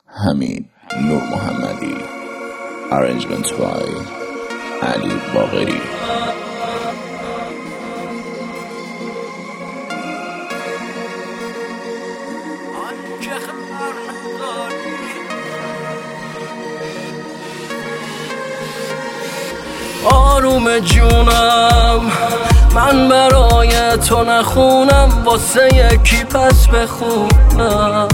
حمید نور محمدی. Arrangement by علی باقری. آروم جونم، من برای تو نخونم، واسه یکی پس بخونم.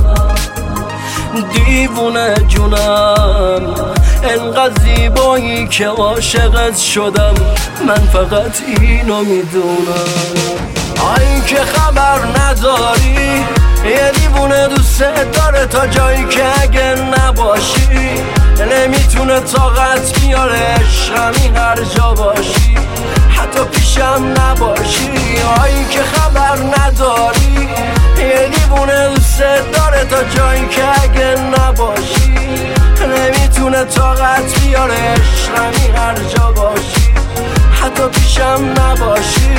دیوونه جونم، انقدر زیبایی که عاشقت شدم، من فقط اینو میدونم. آی که خبر نداری، یه دیوونه دوست داره تا جایی که اگه نباشی نمیتونه طاقت بیاره. عشقمی هر جا باشی، حتی پیشم نباشی. آی که خبر نداری، یه دیوونه دوست داره تا جایی که اگه نباشی نمیتونه طاقت بیاره. عشقمی هر جا باشی، حتی پیشم نباشی.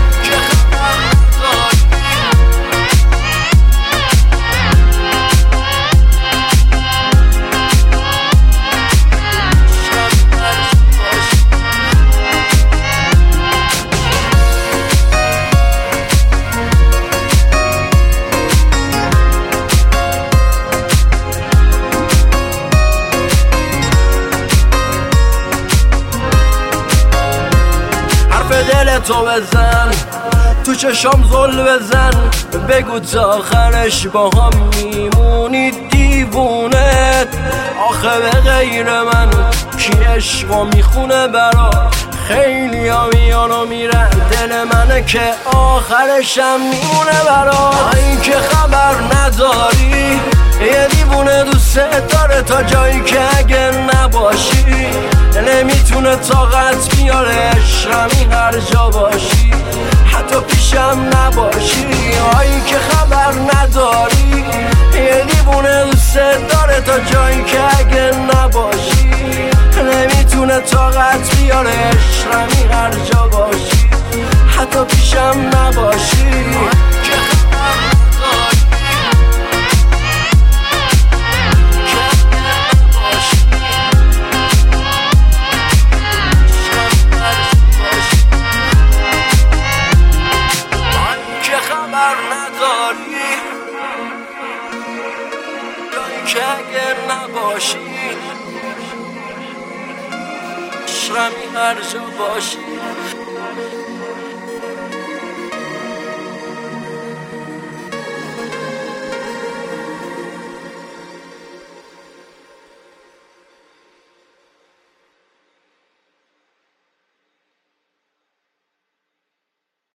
دل تو بزن، تو چشام زل بزن، بگو تا آخرش با هم میمونی. دیوونه آخه به غیر من کی عشقو میخونه برا؟ خیلی ها میان و میرن، دل منه که آخرشم میمونه برا. این که خبر نداری، یه دیوونه دوست داره تا جایی که اگه نباشی نمیتونه طاقت بیاره. عشقمی هر جا باشی، حتی پیشم نباشی. این که خبر نداری، یه دیوونه دوست داره تا جایی که اگه نباشی نمیتونه طاقت بیاره. عشقمی هر جا باشی، حتی پیشم نباشی. که اگر نباشی، عشقمی هر جا باشی.